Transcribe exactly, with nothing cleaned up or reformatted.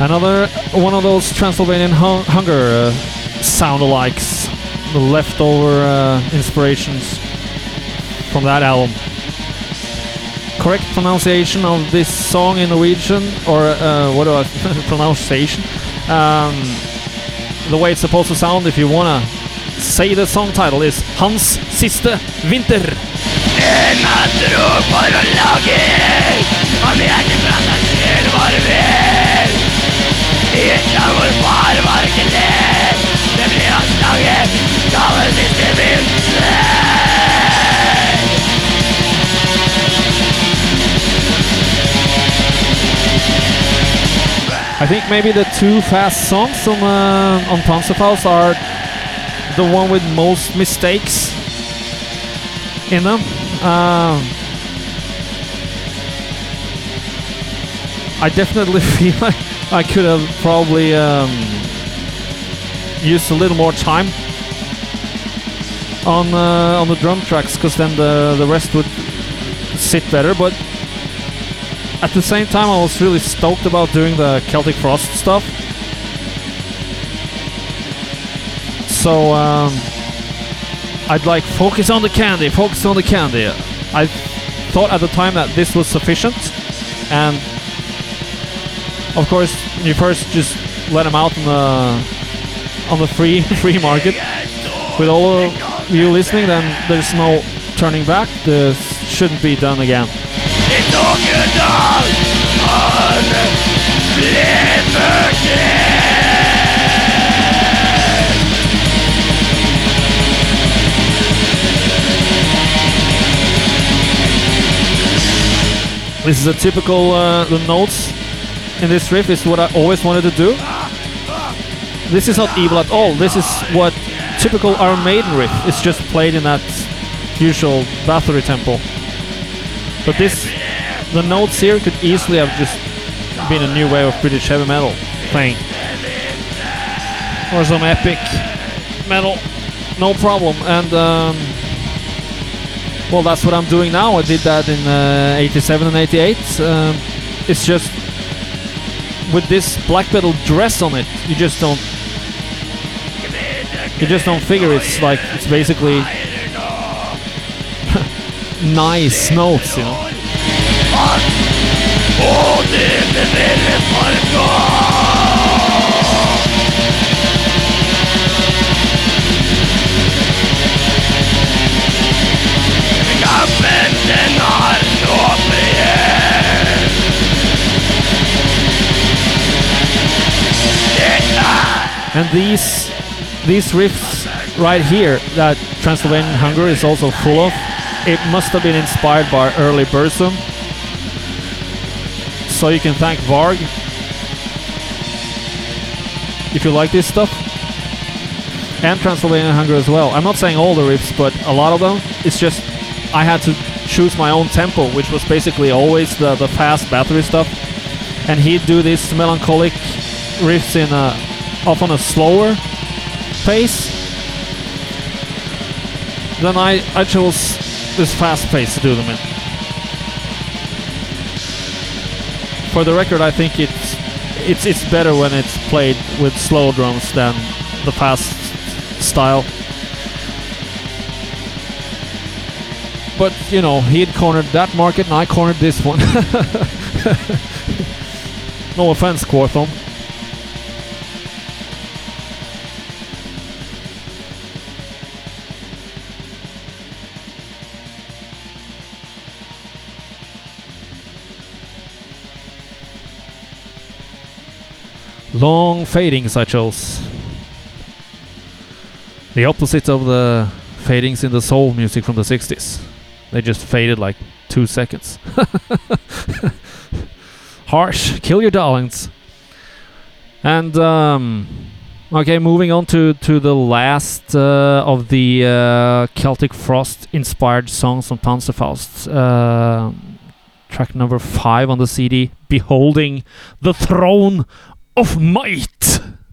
Another one of those Transylvanian hung- hunger uh, sound-alikes, the leftover uh, inspirations from that album. Correct pronunciation of this song in Norwegian, or uh, what do I pronunciation? Um, the way it's supposed to sound, if you wanna say the song title, is Hans Siste Vinter. I think maybe the two fast songs on uh, on Panzerfaust are the one with most mistakes in them. Um, I definitely feel like I could have probably um, used a little more time on uh, on the drum tracks, because then the the rest would sit better. But at the same time, I was really stoked about doing the Celtic Frost stuff. So um, I'd like focus on the candy, focus on the candy. I thought at the time that this was sufficient, and of course, you first just let them out on the on the free free market. With all of you listening, then there's no turning back. This shouldn't be done again. This is a typical uh, the notes in this riff is what I always wanted to do. This is not evil at all. This is what typical Iron Maiden riff is, just played in that usual Bathory tempo. But this, the notes here could easily have just been a new way of British heavy metal playing, or some epic metal, no problem. And um, well, that's what I'm doing now. I did that in uh, eighty-seven and eighty-eight. Um, it's just with this black metal dress on it, you just don't, you just don't figure it's like it's basically nice notes, you know. And these these riffs right here that Transylvanian Hunger is also full of, it must have been inspired by early Burzum. So you can thank Varg if you like this stuff. And Transylvanian Hunger as well. I'm not saying all the riffs, but a lot of them. It's just I had to choose my own tempo, which was basically always the, the fast Bathory stuff. And he'd do these melancholic riffs in a, off on a slower pace. Then I, I chose this fast pace to do them in. For the record, I think it's it's it's better when it's played with slow drums than the fast style. But you know, he had cornered that market and I cornered this one. No offense, Quorthon. Long fadings I chose. The opposite of the fadings in the soul music from the sixties. They just faded like two seconds. Harsh. Kill your darlings. And um, okay, moving on to, to the last uh, of the uh, Celtic Frost inspired songs on Panzerfaust. Uh, track number five on the C D, Beholding the Throne of Might.